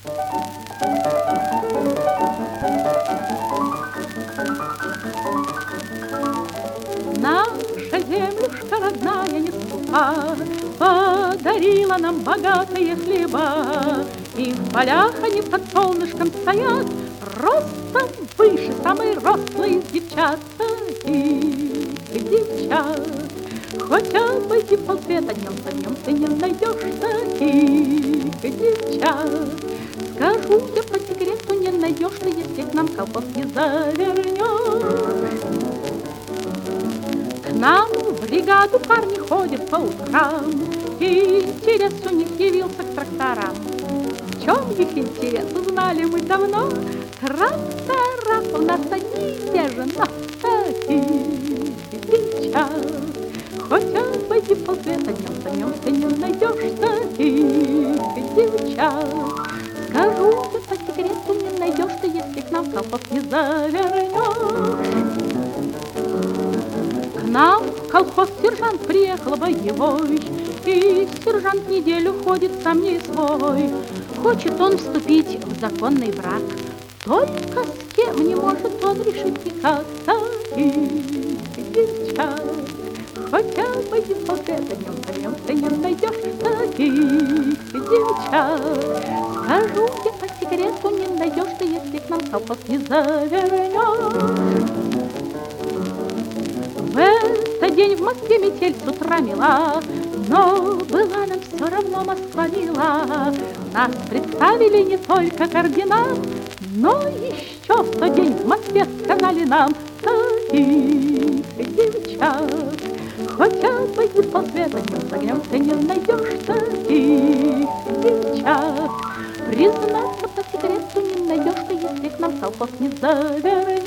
Наша землюшка родная не скупа, подарила нам богатые хлеба. И в полях они под солнышком стоят, ростом выше самые рослые девчата. И девчат, хоть обойди полсвета днем за днем, ты не найдешь таких девчат. Скажу я по секрету, не найдешь ты, если к нам колхоз не завернешь. К нам в бригаду парни ходят по утрам, и интерес у них явился к тракторам. В чем их интерес, узнали мы давно. Трактора у нас одни и те же, но таких девчат, хоть обойди полсвета днем за днем, ты не найдешь таких девчат. Скажу я по секрету, не найдешь ты, если к нам колхоз не завернешь. К нам в колхоз сержант приехал боевой, и сержант неделю ходит сам не свой. Хочет он вступить в законный брак, только с кем не может он решить никак. Таких девчат, хоть обойди полсвета днем за днем, ты не найдешь таких девчат. Скажу я по секрету, не найдешь ты, если к нам колхоз не завернешь. В этот день в Москве метель с утра мела, но была нам все равно Москва мила. Нас представили не только координат, но еще в тот день в Москве сказали нам: таких девчат, хоть обойди полсвета днем за днем, ты не найдешь таких девчат. Признаться по секрету, не найдешь ты, если к нам колхоз не завернешь.